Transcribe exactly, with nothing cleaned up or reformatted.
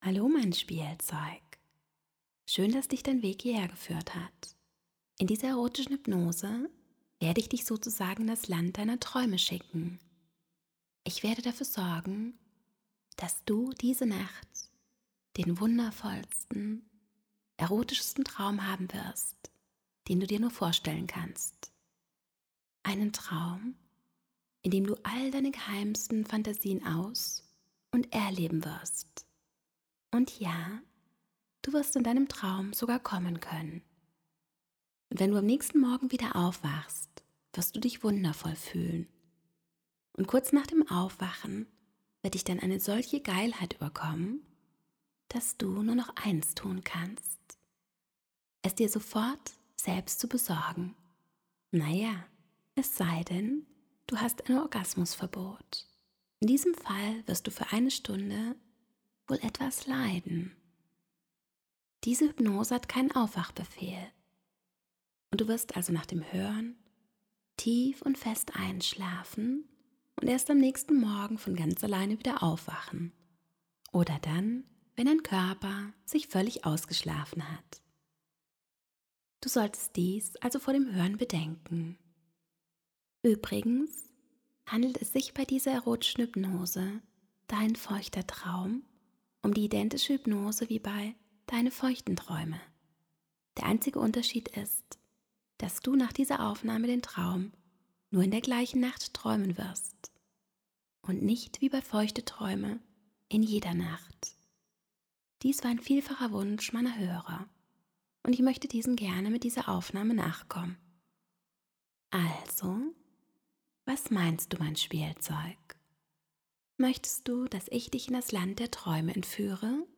Hallo mein Spielzeug. Schön, dass dich dein Weg hierher geführt hat. In dieser erotischen Hypnose werde ich dich sozusagen in das Land deiner Träume schicken. Ich werde dafür sorgen, dass du diese Nacht den wundervollsten, erotischsten Traum haben wirst, den du dir nur vorstellen kannst. Einen Traum, in dem du all deine geheimsten Fantasien aus- und erleben wirst. Und ja, du wirst in deinem Traum sogar kommen können. Und wenn du am nächsten Morgen wieder aufwachst, wirst du dich wundervoll fühlen. Und kurz nach dem Aufwachen wird dich dann eine solche Geilheit überkommen, dass du nur noch eins tun kannst: es dir sofort selbst zu besorgen. Naja, es sei denn, du hast ein Orgasmusverbot. In diesem Fall wirst du für eine Stunde wohl etwas leiden. Diese Hypnose hat keinen Aufwachbefehl. Und du wirst also nach dem Hören tief und fest einschlafen und erst am nächsten Morgen von ganz alleine wieder aufwachen. Oder dann, wenn dein Körper sich völlig ausgeschlafen hat. Du solltest dies also vor dem Hören bedenken. Übrigens handelt es sich bei dieser erotischen Hypnose, Dein feuchter Traum, um die identische Hypnose wie bei Deine feuchten Träume. Der einzige Unterschied ist, dass du nach dieser Aufnahme den Traum nur in der gleichen Nacht träumen wirst und nicht wie bei feuchte Träume in jeder Nacht. Dies war ein vielfacher Wunsch meiner Hörer und ich möchte diesen gerne mit dieser Aufnahme nachkommen. Also, was meinst du, mein Spielzeug? Möchtest du, dass ich dich in das Land der Träume entführe